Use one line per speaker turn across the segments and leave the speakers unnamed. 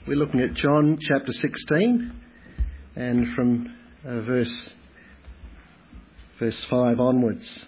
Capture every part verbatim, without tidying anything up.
We're looking at John chapter sixteen, and from uh, verse verse five onwards.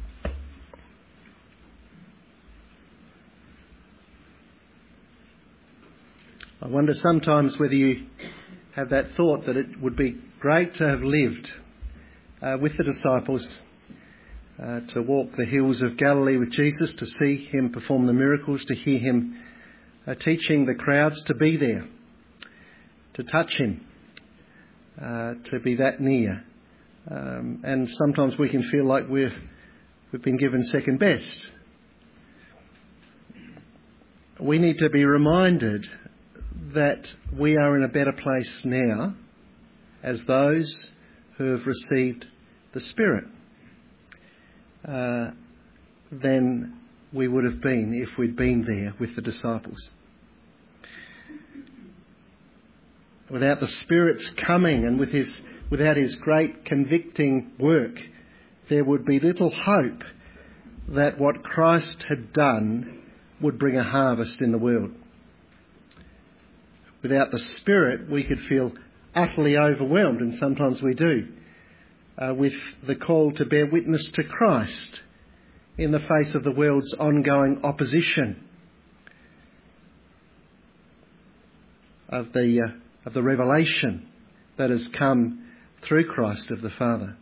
I wonder sometimes whether you have that thought that it would be great to have lived uh, with the disciples, uh, to walk the hills of Galilee with Jesus, to see him perform the miracles, to hear him uh, teaching the crowds, to be there, to touch him, uh, to be that near. Um, and sometimes we can feel like we're, we've been given second best. We need to be reminded that we are in a better place now as those who have received the Spirit uh, than we would have been if we'd been there with the disciples. Without the Spirit's coming and with his, without his great convicting work, there would be little hope that what Christ had done would bring a harvest in the world. Without the Spirit, we could feel utterly overwhelmed, and sometimes we do, uh, with the call to bear witness to Christ in the face of the world's ongoing opposition of the uh, of the revelation that has come through Christ of the Father.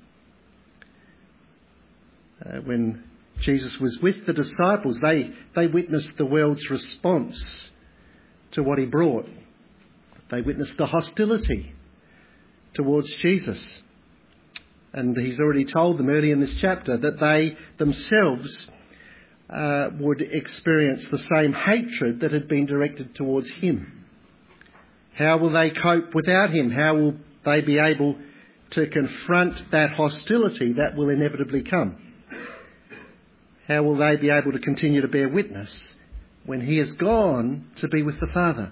Uh, when Jesus was with the disciples, they, they witnessed the world's response to what he brought. They witnessed the hostility towards Jesus. And he's already told them early in this chapter that they themselves uh, would experience the same hatred that had been directed towards him. How will they cope without him? How will they be able to confront that hostility that will inevitably come? How will they be able to continue to bear witness when he has gone to be with the Father?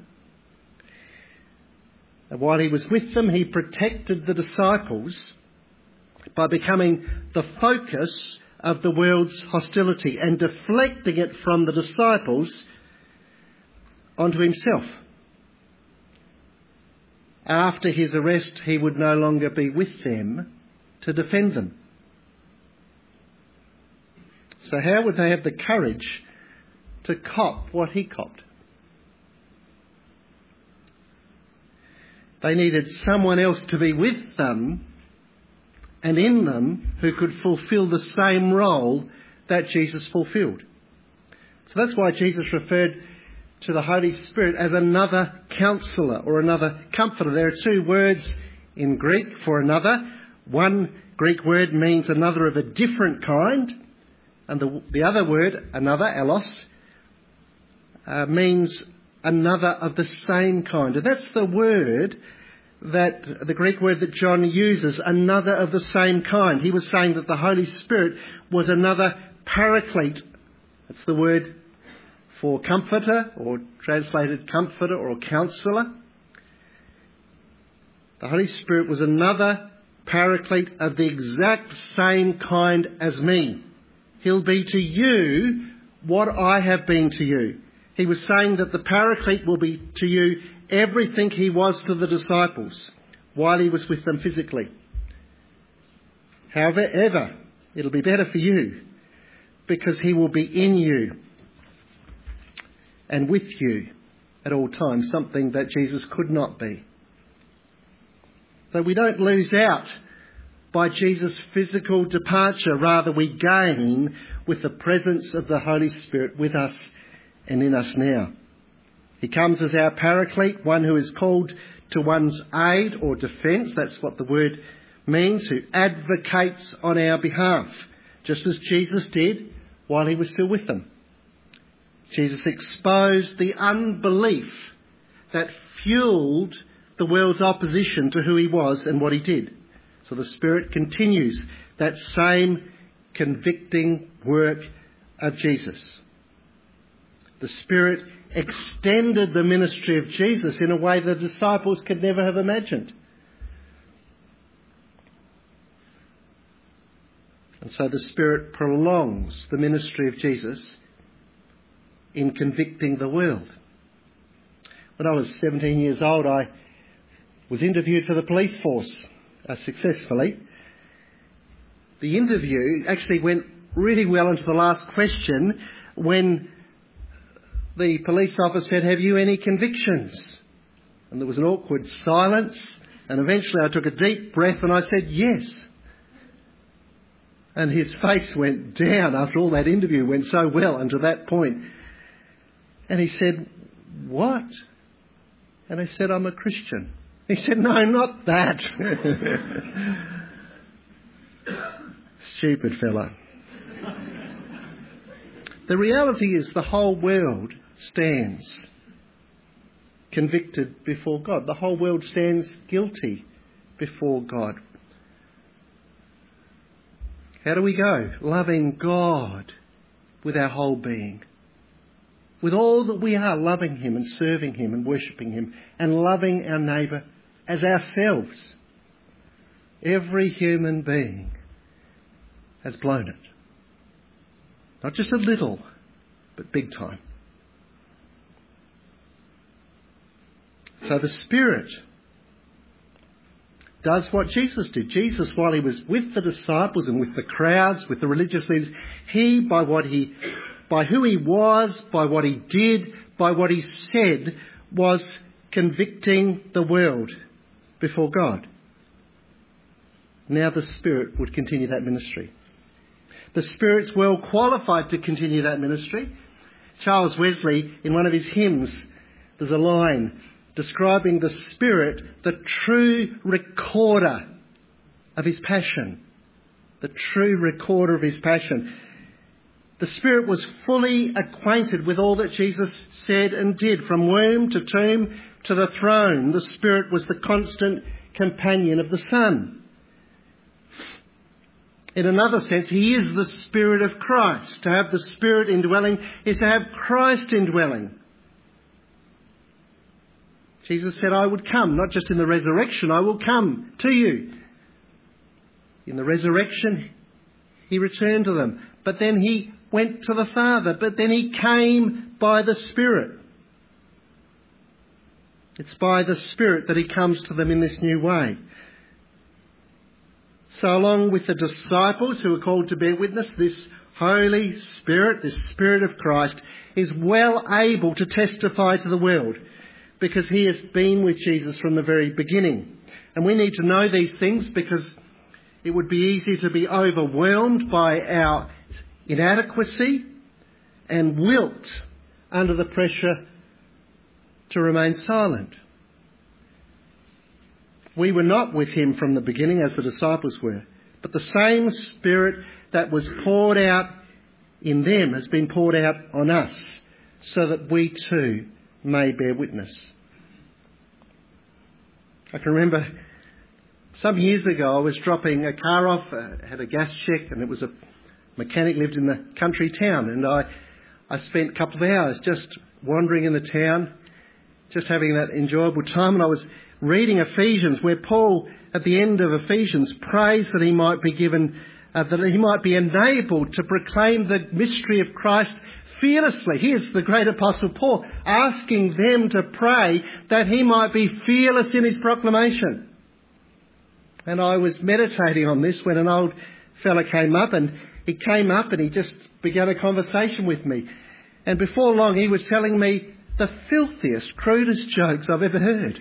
And while he was with them, he protected the disciples by becoming the focus of the world's hostility and deflecting it from the disciples onto himself. After his arrest, he would no longer be with them to defend them. So how would they have the courage to cop what he copped? They needed someone else to be with them and in them who could fulfill the same role that Jesus fulfilled. So that's why Jesus referred to the Holy Spirit as another counsellor or another comforter. There are two words in Greek for another. One Greek word means another of a different kind, and the, the other word, another, allos, uh, means another of the same kind. And that's the word that, the Greek word that John uses, another of the same kind. He was saying that the Holy Spirit was another paraclete. That's the word for comforter, or translated comforter or counsellor. The Holy Spirit was another paraclete of the exact same kind as me. He'll be to you what I have been to you. He was saying that the Paraclete will be to you everything he was to the disciples while he was with them physically. However, it'll be better for you because he will be in you and with you at all times, something that Jesus could not be. So we don't lose out by Jesus' physical departure. Rather, we gain with the presence of the Holy Spirit with us and in us now. He comes as our paraclete, one who is called to one's aid or defence. That's what the word means, who advocates on our behalf, just as Jesus did while he was still with them. Jesus exposed the unbelief that fuelled the world's opposition to who he was and what he did. So the Spirit continues that same convicting work of Jesus. The Spirit extended the ministry of Jesus in a way the disciples could never have imagined. And so the Spirit prolongs the ministry of Jesus in convicting the world. When I was seventeen years old, I was interviewed for the police force uh, successfully. The interview actually went really well into the last question when the police officer said, "Have you any convictions?" And there was an awkward silence, and eventually I took a deep breath and I said, "Yes." And his face went down after all that interview went so well until that point. And he said, "What?" And I said, "I'm a Christian." He said, "No, not that." Stupid fella. The reality is the whole world stands convicted before God. The whole world stands guilty before God. How do we go? Loving God with our whole being. With all that we are, loving him and serving him and worshipping him and loving our neighbour as ourselves. Every human being has blown it. Not just a little, but big time. So the Spirit does what Jesus did. Jesus, while he was with the disciples and with the crowds, with the religious leaders, he, by what he, by who he was, by what he did, by what he said, was convicting the world before God. Now the Spirit would continue that ministry. The Spirit's well qualified to continue that ministry. Charles Wesley, in one of his hymns, there's a line describing the Spirit, the true recorder of his passion. The true recorder of his passion. The Spirit was fully acquainted with all that Jesus said and did, from womb to tomb to the throne. The Spirit was the constant companion of the Son. In another sense, he is the Spirit of Christ. To have the Spirit indwelling is to have Christ indwelling. Jesus said, "I would come, not just in the resurrection, I will come to you." In the resurrection, he returned to them. But then he went to the Father. But then he came by the Spirit. It's by the Spirit that he comes to them in this new way. So along with the disciples who are called to bear witness, this Holy Spirit, this Spirit of Christ, is well able to testify to the world because he has been with Jesus from the very beginning. And we need to know these things because it would be easy to be overwhelmed by our inadequacy and wilt under the pressure to remain silent. We were not with him from the beginning as the disciples were, but the same Spirit that was poured out in them has been poured out on us so that we too may bear witness. I can remember some years ago I was dropping a car off, uh, had a gas check, and it was a mechanic lived in the country town, and I, I spent a couple of hours just wandering in the town, just having that enjoyable time, and I was reading Ephesians, where Paul, at the end of Ephesians, prays that he might be given, uh, that he might be enabled to proclaim the mystery of Christ fearlessly. Here's the great apostle Paul asking them to pray that he might be fearless in his proclamation. And I was meditating on this when an old fella came up, and he came up and he just began a conversation with me. And before long he was telling me the filthiest, crudest jokes I've ever heard.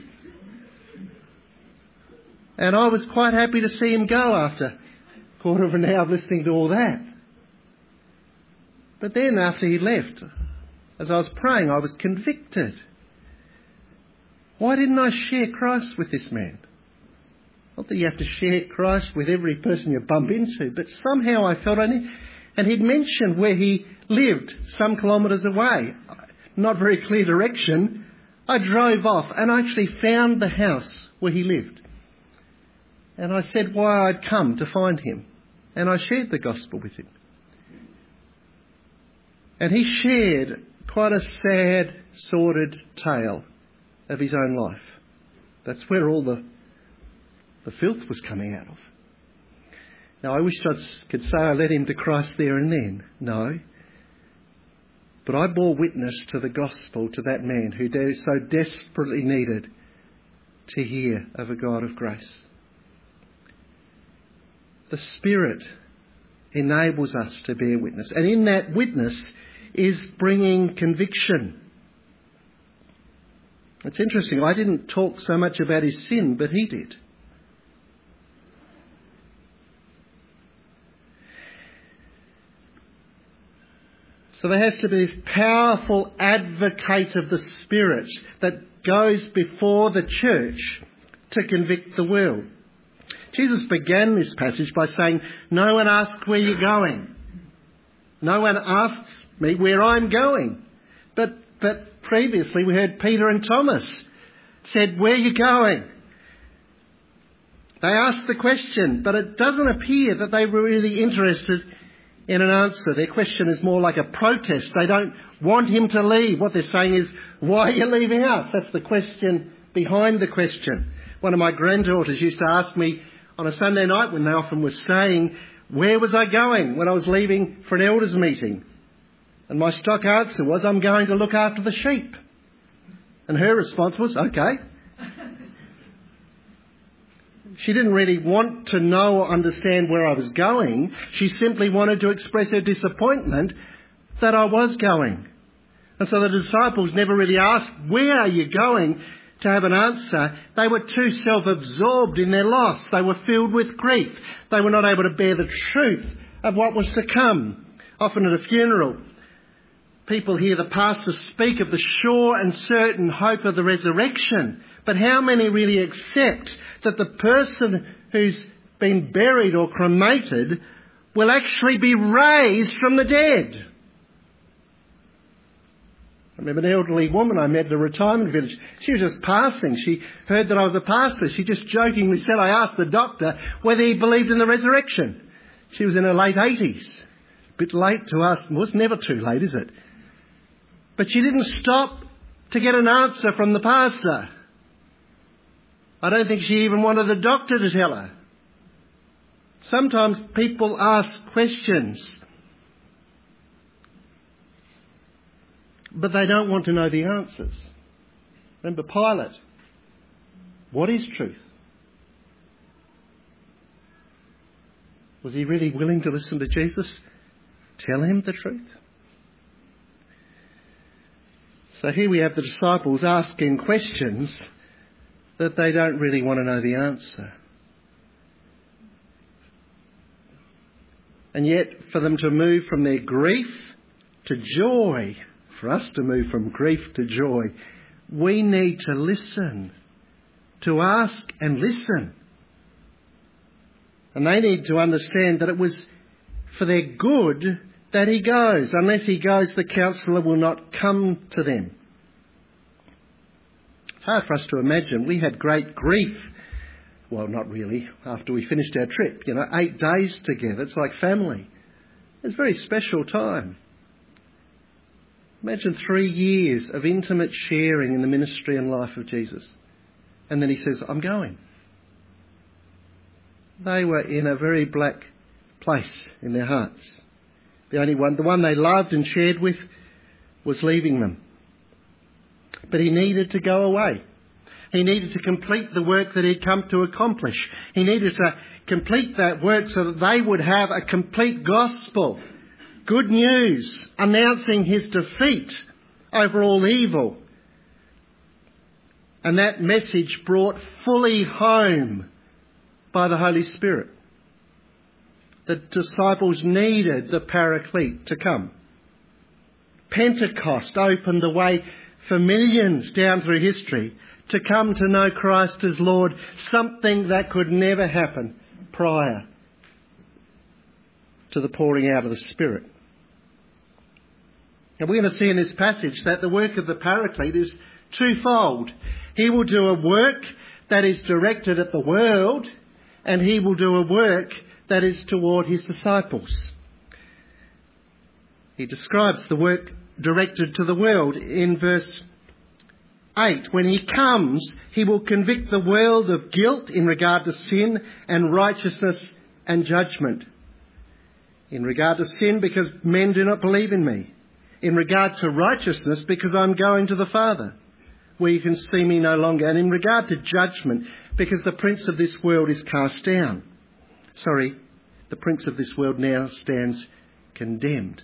And I was quite happy to see him go after a quarter of an hour of listening to all that. But then after he left, as I was praying, I was convicted. Why didn't I share Christ with this man? Not that you have to share Christ with every person you bump into, but somehow I felt I need. And he'd mentioned where he lived, some kilometres away. Not very clear direction. I drove off and I actually found the house where he lived. And I said why I'd come to find him. And I shared the gospel with him. And he shared quite a sad, sordid tale of his own life. That's where all the, the filth was coming out of. Now, I wish I could say I led him to Christ there and then. No. But I bore witness to the gospel to that man who so desperately needed to hear of a God of grace. The Spirit enables us to bear witness. And in that witness is bringing conviction. It's interesting. I didn't talk so much about his sin, but he did. So there has to be this powerful advocate of the Spirit that goes before the church to convict the world. Jesus began this passage by saying, no one asks where you're going. No one asks me where I'm going. But, but previously we heard Peter and Thomas said, where are you going? They asked the question, but it doesn't appear that they were really interested in an answer. Their question is more like a protest. They don't want him to leave. What they're saying is, why are you leaving us? That's the question behind the question. One of my granddaughters used to ask me on a Sunday night when they often were staying, where was I going when I was leaving for an elders meeting? And my stock answer was, I'm going to look after the sheep. And her response was, okay. She didn't really want to know or understand where I was going. She simply wanted to express her disappointment that I was going. And so the disciples never really asked, where are you going, to have an answer. They were too self-absorbed in their loss. They were filled with grief. They were not able to bear the truth of what was to come. Often at a funeral, people hear the pastor speak of the sure and certain hope of the resurrection. But how many really accept that the person who's been buried or cremated will actually be raised from the dead? I remember an elderly woman I met at a retirement village. She was just passing. She heard that I was a pastor. She just jokingly said, I asked the doctor whether he believed in the resurrection. She was in her late eighties. A bit late to ask. Well, it's never too late, is it? But she didn't stop to get an answer from the pastor. I don't think she even wanted the doctor to tell her. Sometimes people ask questions, but they don't want to know the answers. Remember Pilate. What is truth? Was he really willing to listen to Jesus tell him the truth? So here we have the disciples asking questions that they don't really want to know the answer. And yet for them to move from their grief to joy, for us to move from grief to joy, we need to listen, to ask and listen. And they need to understand that it was for their good that he goes. Unless he goes, the counsellor will not come to them. It's hard for us to imagine. We had great grief. Well, not really. After we finished our trip, you know, eight days together. It's like family. It's a very special time. Imagine three years of intimate sharing in the ministry and life of Jesus. And then he says, I'm going. They were in a very black place in their hearts. The only one, the one they loved and shared with, was leaving them. But he needed to go away. He needed to complete the work that he'd come to accomplish. He needed to complete that work so that they would have a complete gospel. Good news, announcing his defeat over all evil. And that message brought fully home by the Holy Spirit. The disciples needed the Paraclete to come. Pentecost opened the way for millions down through history to come to know Christ as Lord, something that could never happen prior to the pouring out of the Spirit. And we're going to see in this passage that the work of the Paraclete is twofold. He will do a work that is directed at the world, and he will do a work that is toward his disciples. He describes the work directed to the world in verse eight. When he comes, he will convict the world of guilt in regard to sin and righteousness and judgment. In regard to sin, because men do not believe in me. in regard to righteousness, because I'm going to the Father, where you can see me no longer. And in regard to judgment, because the prince of this world is cast down. Sorry, the prince of this world now stands condemned.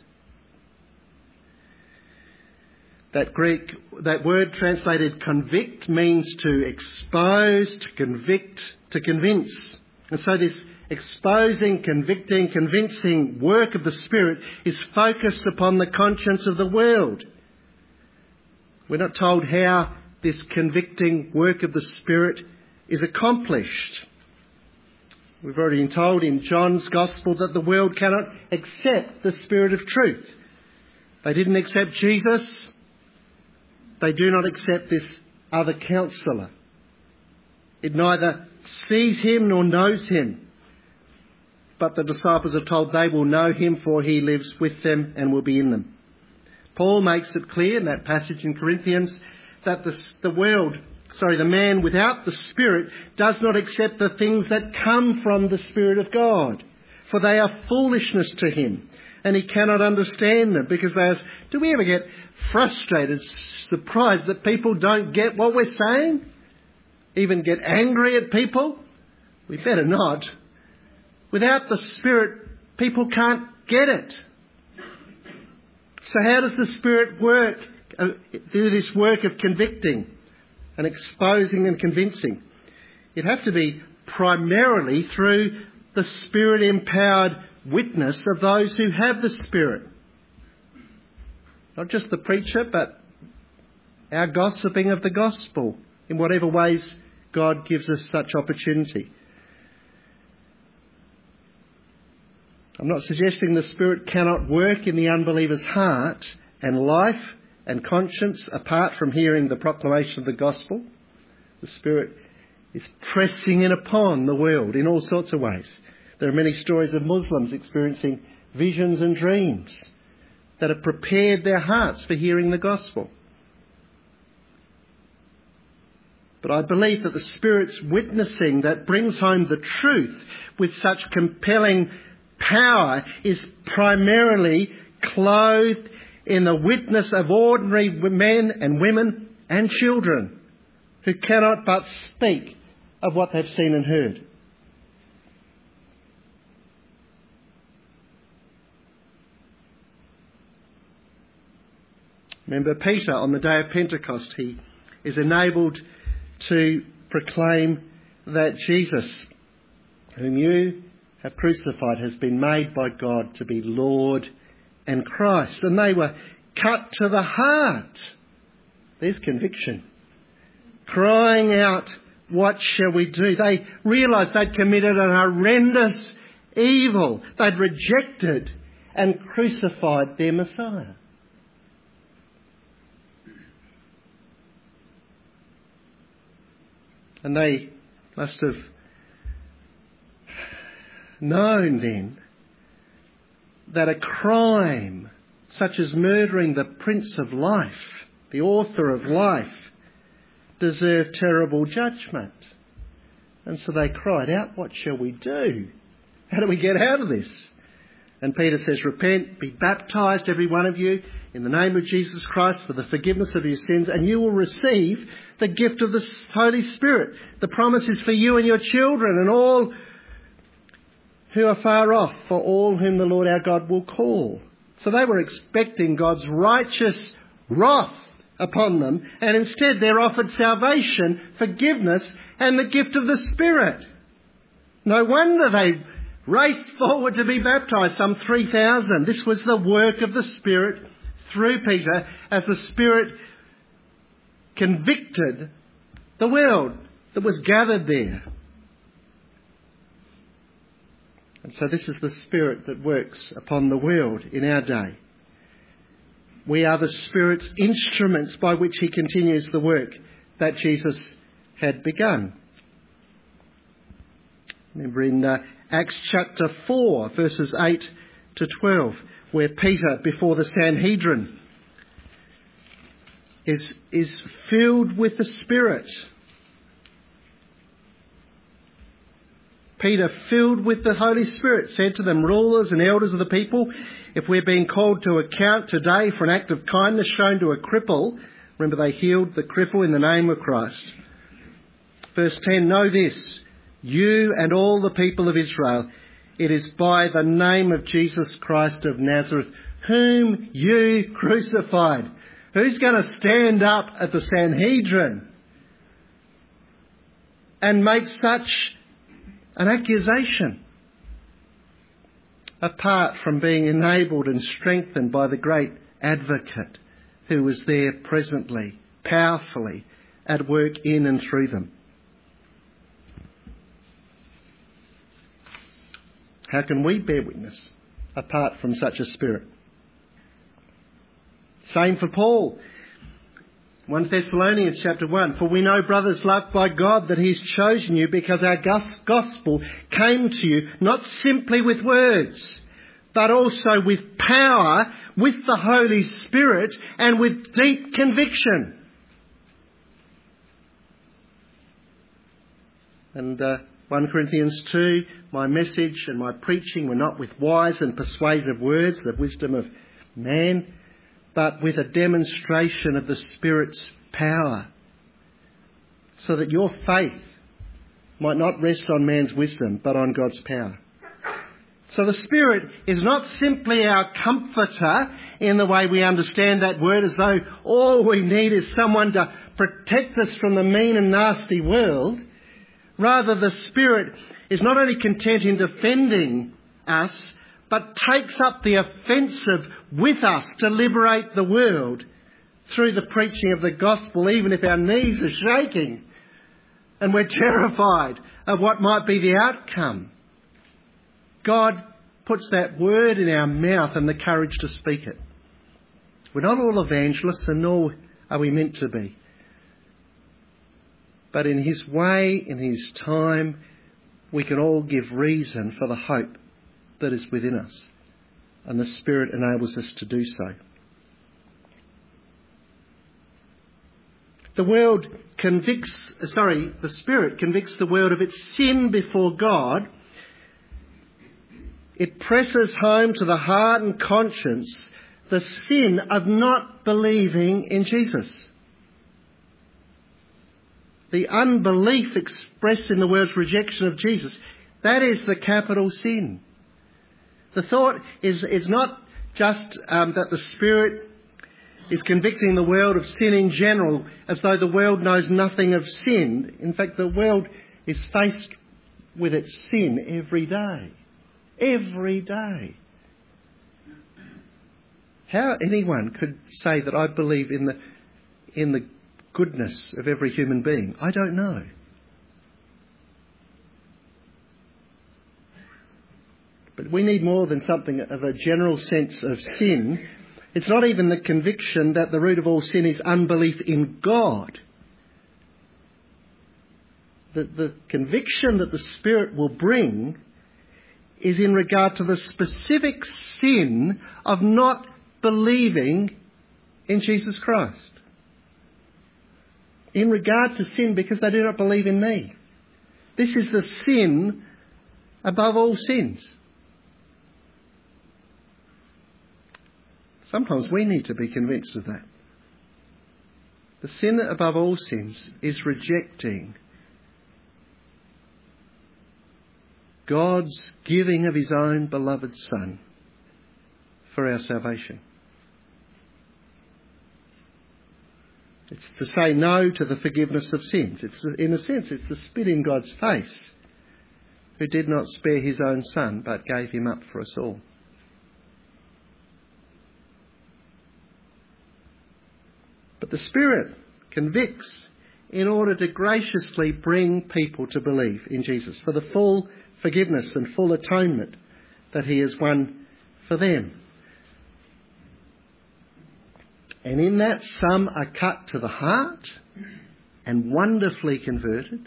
That Greek, that word translated convict means to expose, to convict, to convince. And so this exposing, convicting, convincing work of the Spirit is focused upon the conscience of the world. We're not told how this convicting work of the Spirit is accomplished. We've already been told in John's Gospel that the world cannot accept the Spirit of truth. They didn't accept Jesus. They do not accept this other counsellor. It neither sees him nor knows him. But the disciples are told they will know him, for he lives with them and will be in them. Paul makes it clear in that passage in Corinthians that the, the world, sorry, the man without the Spirit does not accept the things that come from the Spirit of God, for they are foolishness to him, and he cannot understand them, because they are... Do we ever get frustrated, surprised that people don't get what we're saying? Even get angry at people? We better not. Without the Spirit, people can't get it. So how does the Spirit work, uh, do this work of convicting and exposing and convincing? It'd have to be primarily through the Spirit-empowered witness of those who have the Spirit. Not just the preacher, but our gossiping of the gospel in whatever ways God gives us such opportunity. I'm not suggesting the Spirit cannot work in the unbeliever's heart and life and conscience apart from hearing the proclamation of the gospel. The Spirit is pressing in upon the world in all sorts of ways. There are many stories of Muslims experiencing visions and dreams that have prepared their hearts for hearing the gospel. But I believe that the Spirit's witnessing that brings home the truth with such compelling power is primarily clothed in the witness of ordinary men and women and children who cannot but speak of what they've seen and heard. Remember Peter, on the day of Pentecost, he is enabled to proclaim that Jesus, whom you have crucified, has been made by God to be Lord and Christ. And they were cut to the heart. There's conviction. Crying out, what shall we do? They realised they'd committed an horrendous evil. They'd rejected and crucified their Messiah. And they must have known then that a crime such as murdering the Prince of Life, the author of life, deserved terrible judgment. And so they cried out, what shall we do? How do we get out of this? And Peter says, repent, be baptised, every one of you, in the name of Jesus Christ for the forgiveness of your sins, and you will receive the gift of the Holy Spirit. The promise is for you and your children and all who are far off, for all whom the Lord our God will call. So they were expecting God's righteous wrath upon them, and instead they're offered salvation, forgiveness, and the gift of the Spirit. No wonder they raced forward to be baptised, some three thousand. This was the work of the Spirit through Peter as the Spirit convicted the world that was gathered there. And so this is the Spirit that works upon the world in our day. We are the Spirit's instruments by which he continues the work that Jesus had begun. Remember in uh, Acts chapter four, verses eight to twelve, where Peter, before the Sanhedrin, is, is filled with the Spirit. Peter, filled with the Holy Spirit, said to them, rulers and elders of the people, if we're being called to account today for an act of kindness shown to a cripple, remember they healed the cripple in the name of Christ. Verse ten, know this, you and all the people of Israel, it is by the name of Jesus Christ of Nazareth, whom you crucified. Who's going to stand up at the Sanhedrin and make such an accusation, apart from being enabled and strengthened by the great advocate who was there presently, powerfully at work in and through them? How can we bear witness apart from such a spirit? Same for Paul. First Thessalonians chapter one, for we know, brothers loved by God, that he's chosen you because our gospel came to you not simply with words, but also with power, with the Holy Spirit, and with deep conviction. And uh, First Corinthians two, my message and my preaching were not with wise and persuasive words, the wisdom of man, but with a demonstration of the Spirit's power, so that your faith might not rest on man's wisdom, but on God's power. So the Spirit is not simply our comforter in the way we understand that word, as though all we need is someone to protect us from the mean and nasty world. Rather, the Spirit is not only content in defending us, but takes up the offensive with us to liberate the world through the preaching of the gospel, even if our knees are shaking and we're terrified of what might be the outcome. God puts that word in our mouth and the courage to speak it. We're not all evangelists, and nor are we meant to be. But in his way, in his time, we can all give reason for the hope that is within us, and the Spirit enables us to do so. The world convicts, sorry, the Spirit convicts the world of its sin before God. It presses home to the heart and conscience the sin of not believing in Jesus. The unbelief expressed in the world's rejection of Jesus, that is the capital sin. The thought is, is not just um, that the Spirit is convicting the world of sin in general, as though the world knows nothing of sin. In fact, the world is faced with its sin every day. Every day. How anyone could say that I believe in the in the goodness of every human being, I don't know. But we need more than something of a general sense of sin. It's not even the conviction that the root of all sin is unbelief in God. The, the conviction that the Spirit will bring is in regard to the specific sin of not believing in Jesus Christ. In regard to sin, because they do not believe in me. This is the sin above all sins. Sometimes we need to be convinced of that. The sin above all sins is rejecting God's giving of his own beloved Son for our salvation. It's to say no to the forgiveness of sins. It's, in a sense, it's to spit in God's face, who did not spare his own Son, but gave him up for us all. But the Spirit convicts in order to graciously bring people to believe in Jesus for the full forgiveness and full atonement that he has won for them. And in that, some are cut to the heart and wonderfully converted,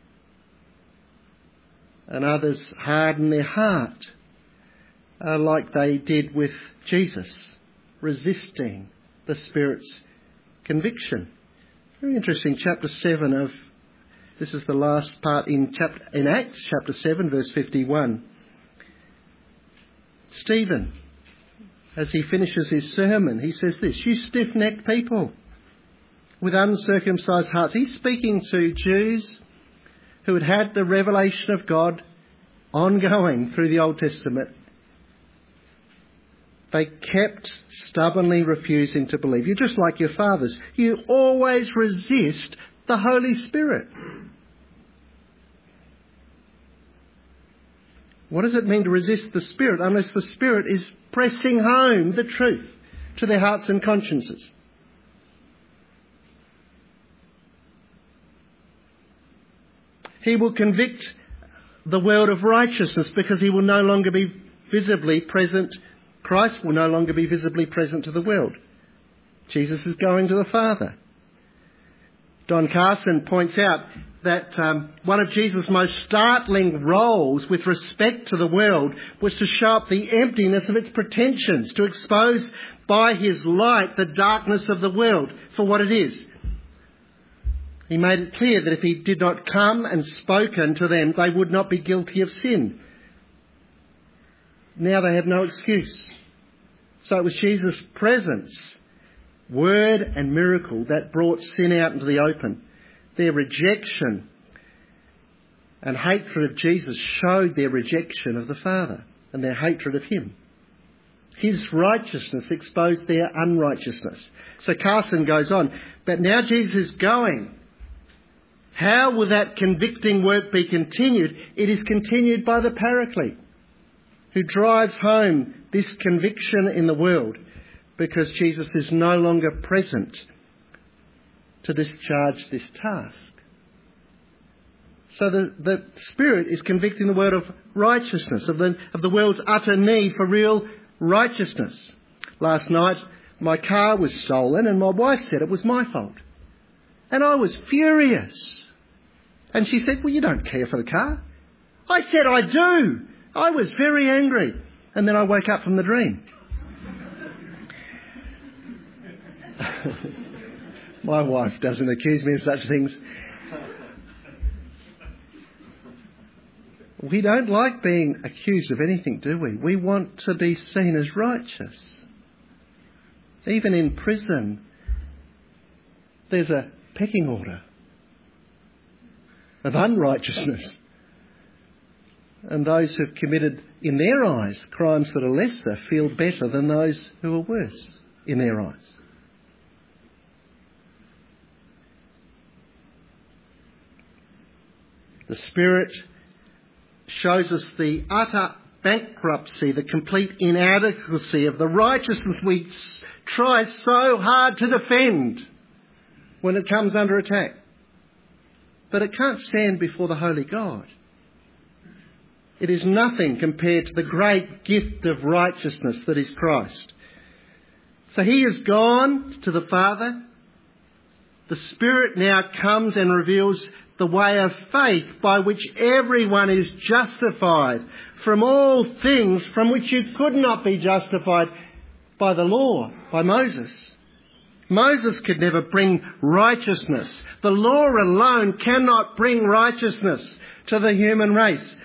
and others harden their heart, uh, like they did with Jesus, resisting the Spirit's conviction. Very interesting, chapter seven of This is the last part in, chapter, in Acts chapter seven, verse fifty-one. Stephen, as he finishes his sermon, he says this, "You stiff-necked people with uncircumcised hearts." He's speaking to Jews who had had the revelation of God ongoing through the Old Testament. They kept stubbornly refusing to believe. You're just like your fathers. You always resist the Holy Spirit. What does it mean to resist the Spirit unless the Spirit is pressing home the truth to their hearts and consciences? He will convict the world of righteousness because he will no longer be visibly present. Christ will no longer be visibly present to the world. Jesus is going to the Father. Don Carson points out that um, one of Jesus' most startling roles with respect to the world was to show up the emptiness of its pretensions, to expose by his light the darkness of the world for what it is. He made it clear that if he did not come and spoken to them, they would not be guilty of sin. Now they have no excuse. So it was Jesus' presence, word and miracle that brought sin out into the open. Their rejection and hatred of Jesus showed their rejection of the Father and their hatred of him. His righteousness exposed their unrighteousness. So Carson goes on, but now Jesus is going. How will that convicting work be continued? It is continued by the Paraclete, who drives home this conviction in the world because Jesus is no longer present to discharge this task. So the, the Spirit is convicting the world of righteousness, of the, of the world's utter need for real righteousness. Last night, my car was stolen and my wife said it was my fault. And I was furious. And she said, well, you don't care for the car. I said, I do. I was very angry. And then I woke up from the dream. My wife doesn't accuse me of such things. We don't like being accused of anything, do we? We want to be seen as righteous. Even in prison, there's a pecking order of unrighteousness. And those who've committed, in their eyes, crimes that are lesser feel better than those who are worse in their eyes. The Spirit shows us the utter bankruptcy, the complete inadequacy of the righteousness we try so hard to defend when it comes under attack. But it can't stand before the Holy God. It is nothing compared to the great gift of righteousness that is Christ. So he has gone to the Father. The Spirit now comes and reveals the way of faith by which everyone is justified from all things from which you could not be justified by the law, by Moses. Moses could never bring righteousness. The law alone cannot bring righteousness to the human race.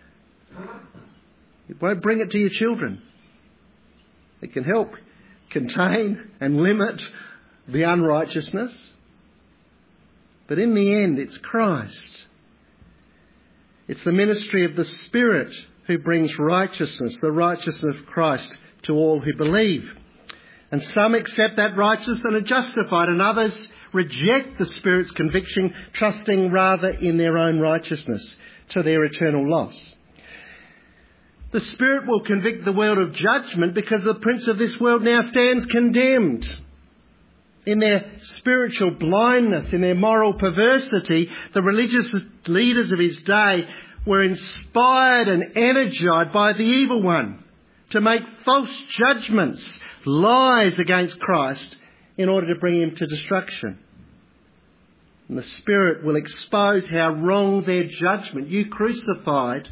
It won't bring it to your children. It can help contain and limit the unrighteousness. But in the end, it's Christ. It's the ministry of the Spirit who brings righteousness, the righteousness of Christ to all who believe. And some accept that righteousness and are justified, and others reject the Spirit's conviction, trusting rather in their own righteousness to their eternal loss. The Spirit will convict the world of judgment because the prince of this world now stands condemned. In their spiritual blindness, in their moral perversity, the religious leaders of his day were inspired and energized by the evil one to make false judgments, lies against Christ in order to bring him to destruction. And the Spirit will expose how wrong their judgment. You crucified,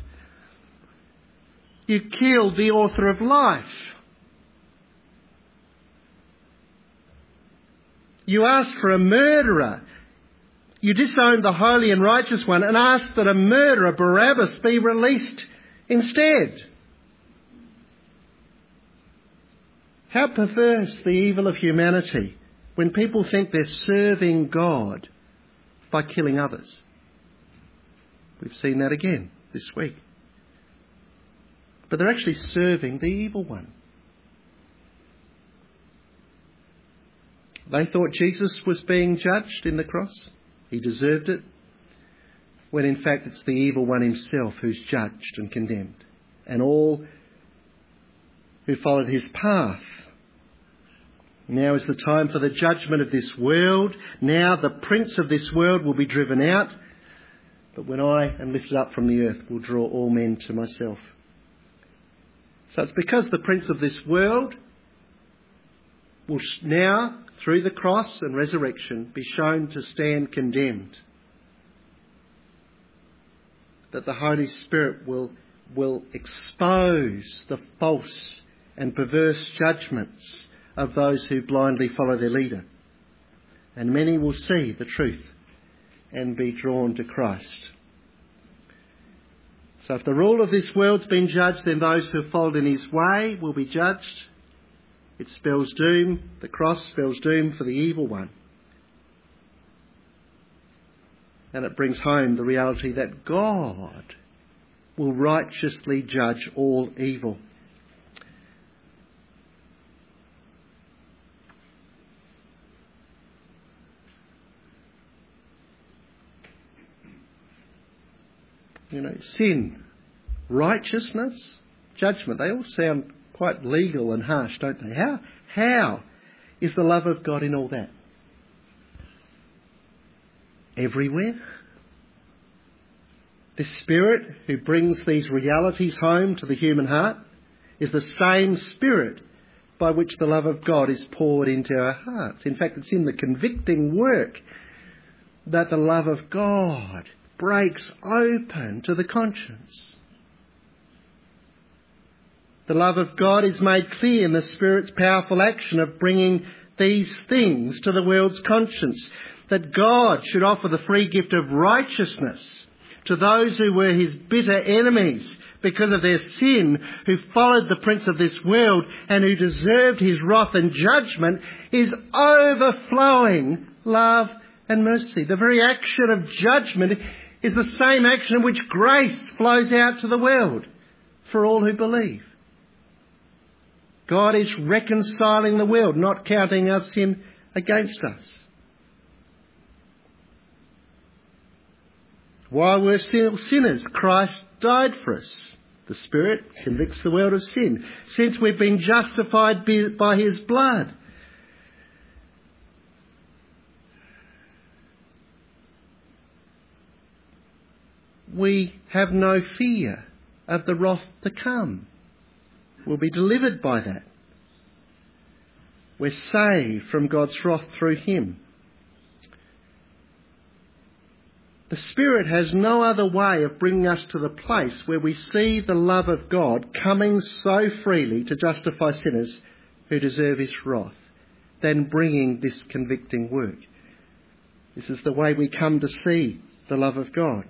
you killed the author of life. You asked for a murderer You disowned the holy and righteous one and asked that a murderer, Barabbas, be released instead. How perverse the evil of humanity when people think they're serving God by killing others. We've seen that again this week. But they're actually serving the evil one. They thought Jesus was being judged in the cross. He deserved it. When in fact it's the evil one himself who's judged and condemned. And all who followed his path. Now is the time for the judgment of this world. Now the prince of this world will be driven out. But when I am lifted up from the earth, will draw all men to myself. So it's because the prince of this world will now, through the cross and resurrection, be shown to stand condemned, that the Holy Spirit will, will expose the false and perverse judgments of those who blindly follow their leader. And many will see the truth and be drawn to Christ. So if the rule of this world's been judged, then those who have followed in his way will be judged. It spells doom. The cross spells doom for the evil one. And it brings home the reality that God will righteously judge all evil. You know, sin, righteousness, judgment, they all sound quite legal and harsh, don't they? How, how is the love of God in all that? Everywhere. The Spirit who brings these realities home to the human heart is the same Spirit by which the love of God is poured into our hearts. In fact, it's in the convicting work that the love of God breaks open to the conscience. The love of God is made clear in the Spirit's powerful action of bringing these things to the world's conscience. That God should offer the free gift of righteousness to those who were his bitter enemies because of their sin, who followed the prince of this world and who deserved his wrath and judgment, is overflowing love and mercy. The very action of judgment is the same action in which grace flows out to the world for all who believe. God is reconciling the world, not counting our sin against us. While we're still sinners, Christ died for us. The Spirit convicts the world of sin, since we've been justified by his blood. We have no fear of the wrath to come. We'll be delivered by that. We're saved from God's wrath through him. The Spirit has no other way of bringing us to the place where we see the love of God coming so freely to justify sinners who deserve his wrath than bringing this convicting work. This is the way we come to see the love of God.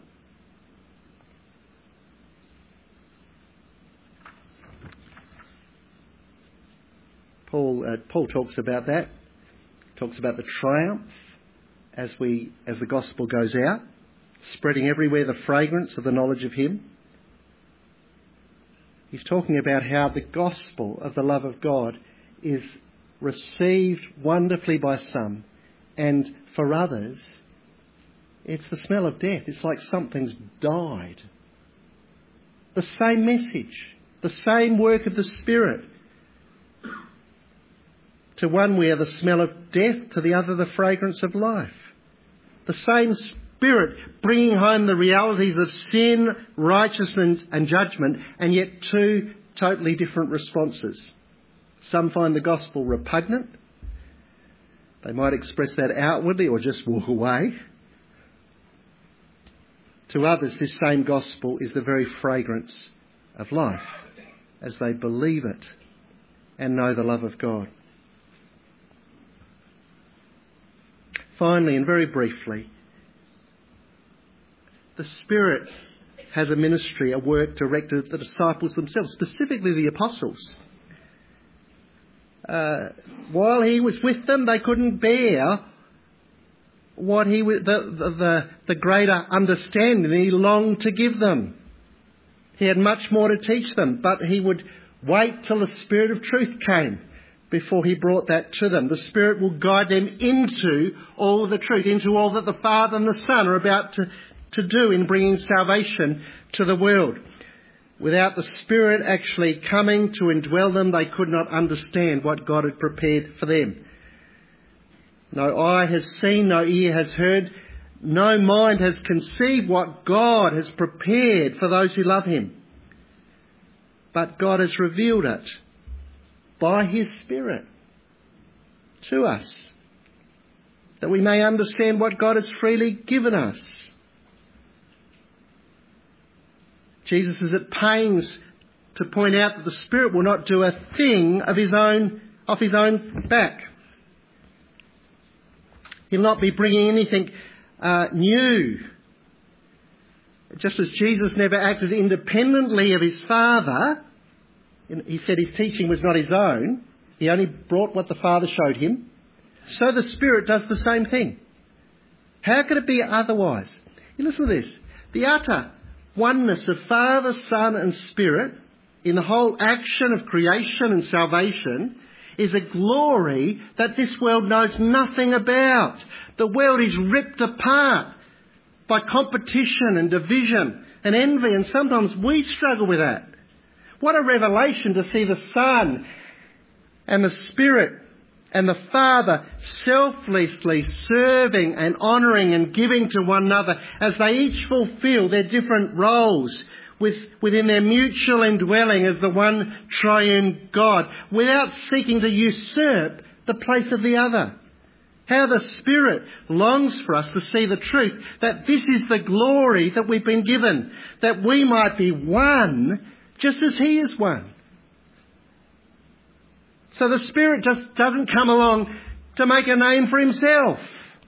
Paul, uh, Paul talks about that. Talks about the triumph as we as the gospel goes out, spreading everywhere the fragrance of the knowledge of him. He's talking about how the gospel of the love of God is received wonderfully by some, and for others, it's the smell of death. It's like something's died. The same message, the same work of the Spirit. To one we are the smell of death, to the other the fragrance of life. The same Spirit bringing home the realities of sin, righteousness and judgment, and yet two totally different responses. Some find the gospel repugnant. They might express that outwardly or just walk away. To others, this same gospel is the very fragrance of life as they believe it and know the love of God. Finally, and very briefly, the Spirit has a ministry, a work directed at the disciples themselves, specifically the apostles. Uh, while he was with them, they couldn't bear what he was, the, the, the greater understanding he longed to give them. He had much more to teach them, but he would wait till the Spirit of truth came before he brought that to them. The Spirit will guide them into all the truth, into all that the Father and the Son are about to, to do in bringing salvation to the world. Without the Spirit actually coming to indwell them, they could not understand what God had prepared for them. No eye has seen, no ear has heard, no mind has conceived what God has prepared for those who love him. But God has revealed it by his Spirit to us, that we may understand what God has freely given us. Jesus is at pains to point out that the Spirit will not do a thing of his own, off his own back. He'll not be bringing anything uh, new. Just as Jesus never acted independently of his Father, he said his teaching was not his own. He only brought what the Father showed him. So the Spirit does the same thing. How could it be otherwise? You listen to this. The utter oneness of Father, Son and Spirit in the whole action of creation and salvation is a glory that this world knows nothing about. The world is ripped apart by competition and division and envy, and sometimes we struggle with that. What a revelation to see the Son and the Spirit and the Father selflessly serving and honouring and giving to one another as they each fulfil their different roles with, within their mutual indwelling as the one triune God, without seeking to usurp the place of the other. How the Spirit longs for us to see the truth that this is the glory that we've been given, that we might be one just as he is one. So the Spirit just doesn't come along to make a name for himself.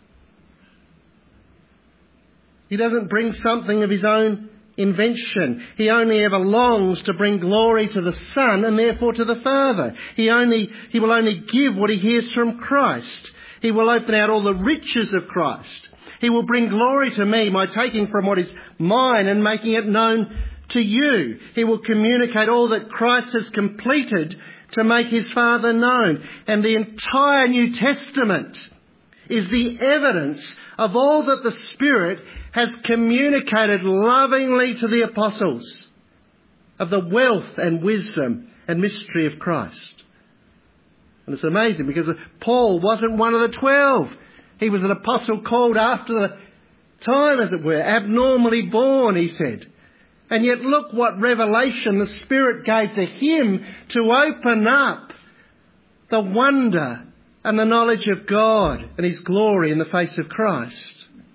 He doesn't bring something of his own invention. He only ever longs to bring glory to the Son and therefore to the Father. He only, he will only give what he hears from Christ. He will open out all the riches of Christ. He will bring glory to me by taking from what is mine and making it known to you. He will communicate all that Christ has completed to make his Father known. And the entire New Testament is the evidence of all that the Spirit has communicated lovingly to the apostles, of the wealth and wisdom and mystery of Christ. And it's amazing because Paul wasn't one of the twelve. He was an apostle called after the time, as it were, abnormally born, he said. And yet look what revelation the Spirit gave to him to open up the wonder and the knowledge of God and his glory in the face of Christ.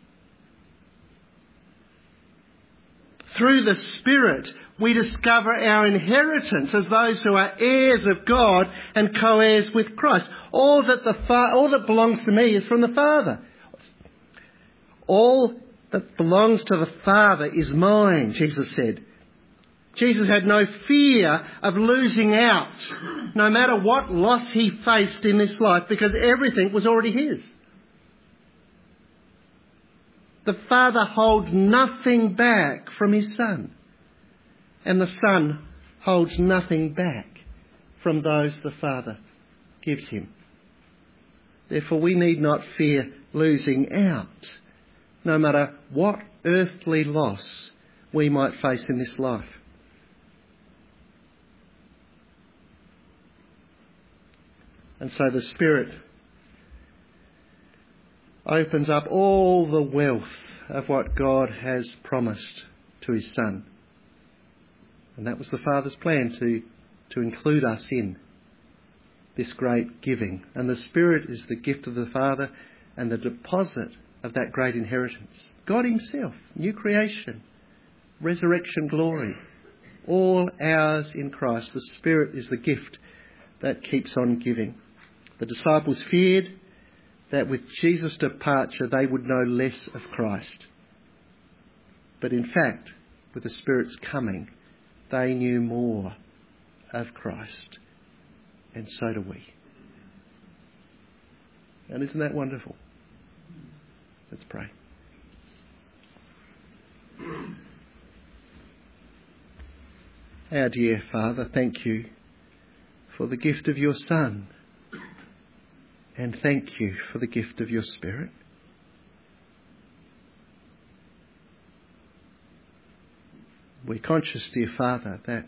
Through the Spirit, we discover our inheritance as those who are heirs of God and co-heirs with Christ. All that the fa- all that belongs to me is from the Father. All that belongs to the Father is mine, Jesus said. Jesus had no fear of losing out, no matter what loss he faced in this life, because everything was already his. The Father holds nothing back from his Son, and the Son holds nothing back from those the Father gives him. Therefore, we need not fear losing out, no matter what earthly loss we might face in this life. And so the Spirit opens up all the wealth of what God has promised to his Son. And that was the Father's plan, to, to include us in this great giving. And the Spirit is the gift of the Father and the deposit of that great inheritance. God himself, new creation, resurrection glory, all ours in Christ. The Spirit is the gift that keeps on giving. The disciples feared that with Jesus' departure they would know less of Christ. But in fact, with the Spirit's coming, they knew more of Christ. And so do we. And isn't that wonderful? Let's pray. Our dear Father, thank you for the gift of your Son. And thank you for the gift of your Spirit. We're conscious, dear Father, that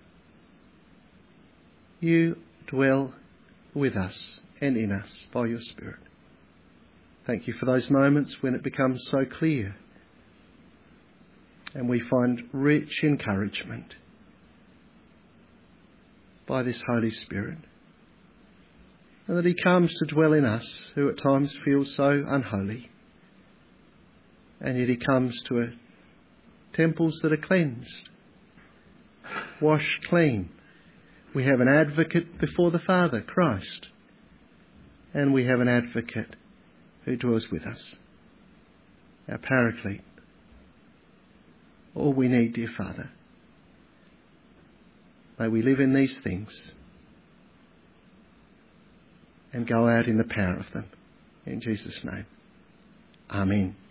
you dwell with us and in us by your Spirit. Thank you for those moments when it becomes so clear and we find rich encouragement by this Holy Spirit, and that he comes to dwell in us who at times feel so unholy, and yet he comes to a temples that are cleansed, washed clean. We have an advocate before the Father, Christ, and we have an advocate who dwells with us, our Paraclete. All we need, dear Father. May we live in these things and go out in the power of them. In Jesus' name. Amen.